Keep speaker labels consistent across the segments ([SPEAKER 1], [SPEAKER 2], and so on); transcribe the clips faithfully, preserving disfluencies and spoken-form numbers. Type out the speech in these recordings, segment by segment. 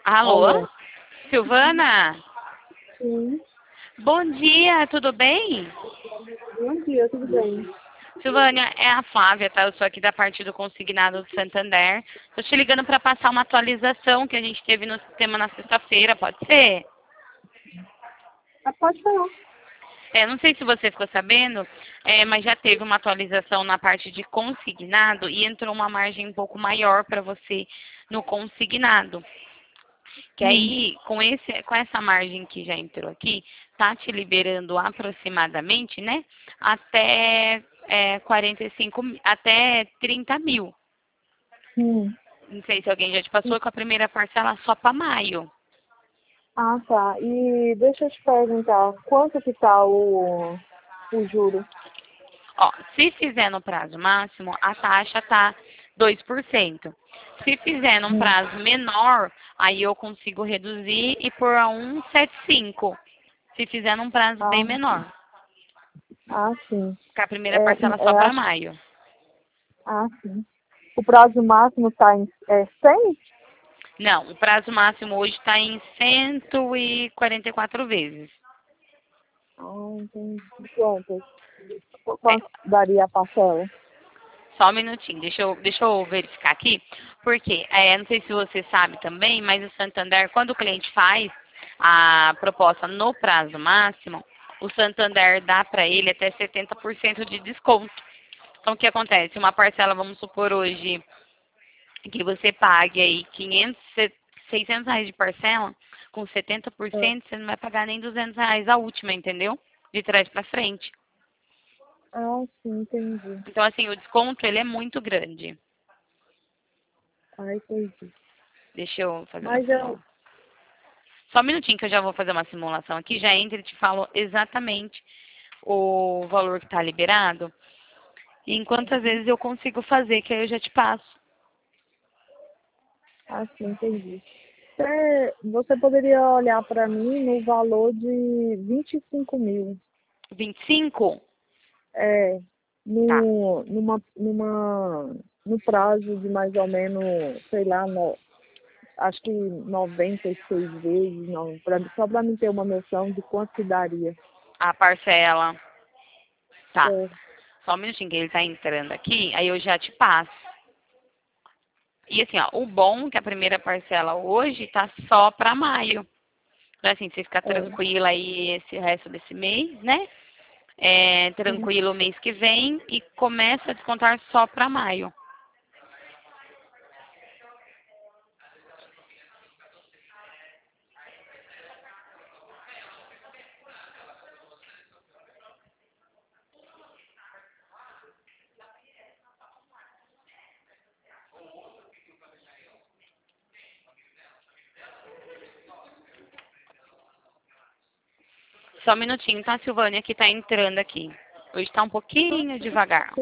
[SPEAKER 1] Alô?
[SPEAKER 2] Alô?
[SPEAKER 1] Silvana?
[SPEAKER 2] Sim.
[SPEAKER 1] Bom dia, tudo bem?
[SPEAKER 2] Bom dia, tudo bem?
[SPEAKER 1] Silvânia, é a Flávia, tá? Eu sou aqui da parte do Consignado do Santander. Tô te ligando para passar uma atualização que a gente teve no sistema na sexta-feira, pode ser?
[SPEAKER 2] Ah, pode falar.
[SPEAKER 1] É, não sei se você ficou sabendo, é, mas já teve uma atualização na parte de consignado e entrou uma margem um pouco maior para você no consignado. Que
[SPEAKER 2] Hum.
[SPEAKER 1] aí, com, esse, com essa margem que já entrou aqui, tá te liberando aproximadamente, né? Até é, quarenta e cinco, mi- até trinta mil.
[SPEAKER 2] Hum.
[SPEAKER 1] Não sei se alguém já te passou com a primeira parcela só para maio.
[SPEAKER 2] Ah, tá. E deixa eu te perguntar, quanto que tá o, o juro?
[SPEAKER 1] Ó, se fizer no prazo máximo, a taxa tá dois por cento. Se fizer num
[SPEAKER 2] Hum.
[SPEAKER 1] prazo menor, aí eu consigo reduzir e pôr a um vírgula setenta e cinco. Se fizer num prazo bem
[SPEAKER 2] Ah,
[SPEAKER 1] menor.
[SPEAKER 2] ah, sim.
[SPEAKER 1] Porque a primeira
[SPEAKER 2] É,
[SPEAKER 1] parcela só
[SPEAKER 2] é,
[SPEAKER 1] para
[SPEAKER 2] acho-
[SPEAKER 1] maio.
[SPEAKER 2] ah, sim. O prazo máximo tá em é, cem?
[SPEAKER 1] Não, o prazo máximo hoje está em cento e quarenta e quatro vezes.
[SPEAKER 2] Ah, entendi. Quanto? Qu-
[SPEAKER 1] É,
[SPEAKER 2] Quanto daria a parcela?
[SPEAKER 1] só um minutinho, deixa eu, deixa eu verificar aqui. Porque, é, não sei se você sabe também, mas o Santander, quando o cliente faz a proposta no prazo máximo, o Santander dá para ele até setenta por cento de desconto. Então, o que acontece? Uma parcela, vamos supor hoje, que você pague aí quinhentos, seiscentos reais de parcela, com setenta por
[SPEAKER 2] Ah,
[SPEAKER 1] cento você não vai pagar nem duzentos reais a última, entendeu? De trás para frente.
[SPEAKER 2] ah, sim, entendi.
[SPEAKER 1] Então, assim, o desconto, ele é muito grande.
[SPEAKER 2] Ah, entendi.
[SPEAKER 1] Deixa eu fazer uma
[SPEAKER 2] Mas eu,
[SPEAKER 1] simulação. Só um minutinho que eu já vou fazer uma simulação aqui. Já entra e te falo exatamente o valor que está liberado e em quantas vezes eu consigo fazer, que aí eu já te passo.
[SPEAKER 2] ah, sim, entendi. Você, você poderia olhar para mim no valor de vinte e cinco mil.
[SPEAKER 1] vinte e cinco?
[SPEAKER 2] É,
[SPEAKER 1] Tá.
[SPEAKER 2] no, numa, numa, no prazo de mais ou menos, sei lá, no, acho que noventa e seis vezes, não, pra, só para mim ter uma noção de quanto que daria.
[SPEAKER 1] A parcela. Tá.
[SPEAKER 2] É,
[SPEAKER 1] Só um minutinho que ele tá entrando aqui, aí eu já te passo. E assim, ó, o bom é que a primeira parcela hoje tá só para maio. Então, assim, você fica
[SPEAKER 2] é.
[SPEAKER 1] tranquila aí esse resto desse mês, né? É, tranquilo o mês que vem e começa a descontar só para maio. Só um minutinho, tá, Silvânia, que tá entrando aqui. Hoje tá um pouquinho devagar.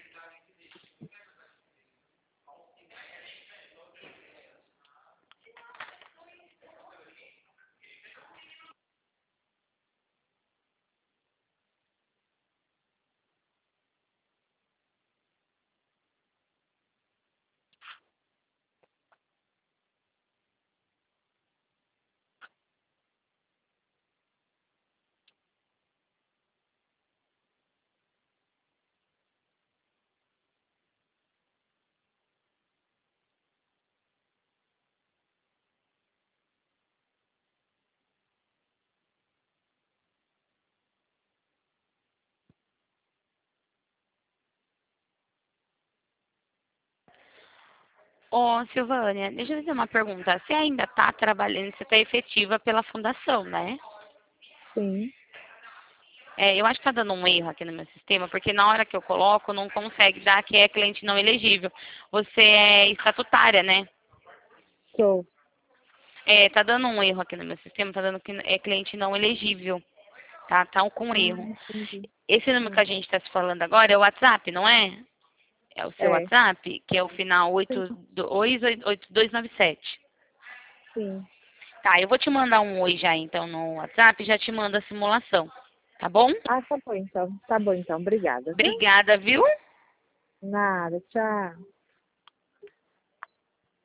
[SPEAKER 1] Ô, Silvânia, deixa eu fazer uma pergunta. Você ainda tá trabalhando, você tá efetiva pela fundação, né?
[SPEAKER 2] Sim.
[SPEAKER 1] É, eu acho que tá dando um erro aqui no meu sistema, porque na hora que eu coloco, não consegue dar que é cliente não elegível. Você é estatutária, né?
[SPEAKER 2] Sou.
[SPEAKER 1] É, tá dando um erro aqui no meu sistema, tá dando que é cliente não elegível, tá? Tá com
[SPEAKER 2] Ah,
[SPEAKER 1] erro.
[SPEAKER 2] entendi.
[SPEAKER 1] Esse número que
[SPEAKER 2] Sim.
[SPEAKER 1] a gente tá se falando agora é o WhatsApp, não é? É o seu
[SPEAKER 2] É.
[SPEAKER 1] WhatsApp, que é o final
[SPEAKER 2] Sim.
[SPEAKER 1] oito dois oito dois nove sete.
[SPEAKER 2] Sim.
[SPEAKER 1] Tá, eu vou te mandar um oi já então no WhatsApp e já te mando a simulação, tá bom?
[SPEAKER 2] Ah, tá bom então. Tá bom então. Obrigada, viu?
[SPEAKER 1] Obrigada, viu?
[SPEAKER 2] Nada. Tchau.